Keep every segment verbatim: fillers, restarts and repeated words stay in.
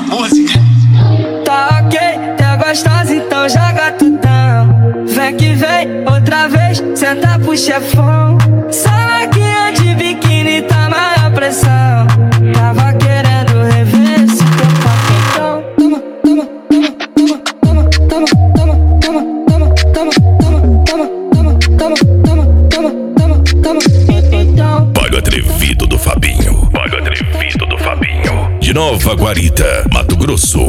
música. Tá ok, tá gostosa, então joga tudão. Vem que vem, outra vez, senta pro chefão. Salaquinha de biquíni, tá maior pressão. Tava querendo rever esse teu papetão. Toma, toma, toma, toma, toma, toma, toma, toma, toma, toma, toma, toma, toma, toma, toma, então. Pago Atrevido do Fabinho. Pago Atrevido do Fabinho. De Nova Guarita, Mato Grosso.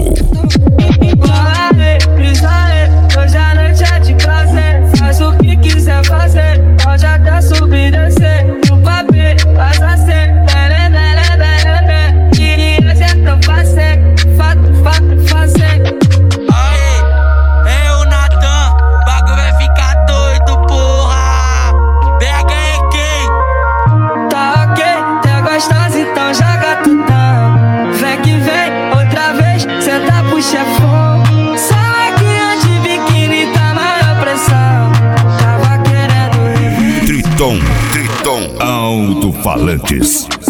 Hoje a noite é de prazer. Faz o que quiser fazer. Pode até subir e descer. No papel, faz assim. Bele, bele, bele, bele. Queria ser tão fácil. Fato, fato, fazer. Aê, é o Natan. O bagulho vai ficar doido, porra. B H é quem? Tá ok, tá gostosa, então joga tudão. Vem que vem, outra vez, senta pro chefão. Triton, Triton, Alto-Falantes.